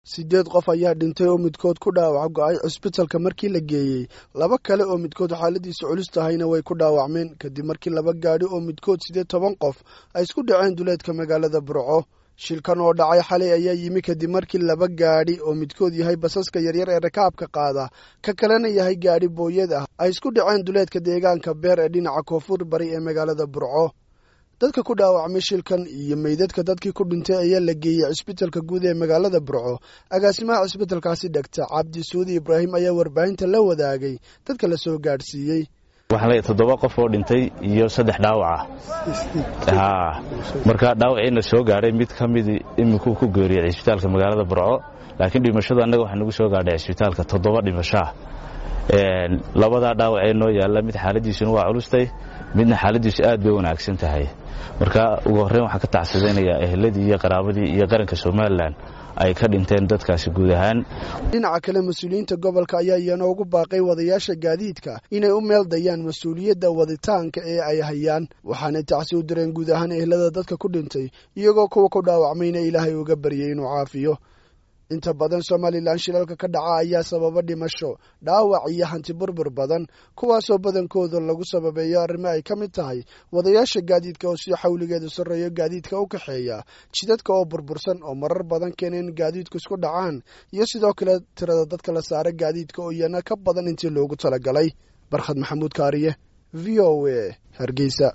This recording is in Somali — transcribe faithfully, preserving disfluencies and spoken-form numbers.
sideed qof ayaa dhintay oo midkood ku dhaawac go'ay cusbitalka markii la geeyey laba kale oo midkood xaaladiisu culus tahayna way ku dhaawacmeen kadib markii laba gaadhi oo midkood siddeed iyo toban qof ay isku dhaceen duleedka magaalada Burco. Shilkan oo dhacay xalay ayaa yimi kadib markii laba gaadhi oo midkood yahay basaska yaryar ee rakaabka qaada ka kalena yahay gaadhi booyad ah ay isku dhaceen duleedka deegaanka Beer ee dhinaca koonfur bari ee magaalada Burco. dadka ku dhaawacmay shilkan iyo meydadka dadkii ku dhintay ayaa la geeyay cusbitalka guud ee magaalada Burco. agaasimaha cusbitalkaasi Doctor Cabdi Suudi Ibrahim ayaa warbaahinta la wadaagay dadka la soo gaarsiiyay. waxaan leeyahay toddoba qof oo dhintay iyo saddex dhaawac ah ha marka dhaawacina soo gaaray mid kamid iminku ku geeriyay cusbitalka magaalada Burco laakiin dhimashadu anaga waxa nagu soo gaadhay cusbitalka toddoba dhimasho een labada dhaawac ee noo yaala mid xaaladiisu waa culustay midna xaaladiisu aad bay wanaagsan tahay. marka ugu horreyn waxa ka tacsideynaya ehladii iyo qaraabadii iyo qaranka Soomaaliland ay ka dhinteen dadkaasi guud ahaan. dhinaca kale mas'uuliyiinta gobolka ayaa iyana ugu baaqay wadayaasha gaadiidka inay u meeldayaan mas'uuliyadda waditaanka ee ay hayaan waxaana tacsi u direen guud ahaan ehlada dadka ku dhintay iyagoo kuwa ku dhaawacmayna Ilaahay uga baryay inuu caafiyo. inta badan Soomaaliland shilalka ka dhaca ayaa sababa dhimasho dhaawac iyo hanti burbur badan kuwaasoo badankooda lagu sababeeyo arrimo ay ka mid tahay wadayaasha gaadiidka oo si xawligeedu sareeyo gaadiidka u kaxeeya jidadka oo burbursan oo marar badan keeneen gaadiidku isku dhacaan iyo sidoo kale tirada dadka la saaray gaadiidka oo iyana ka badan intii loogu talagalay. Barkhad Maxamuud Kaariye V O A Hargeysa.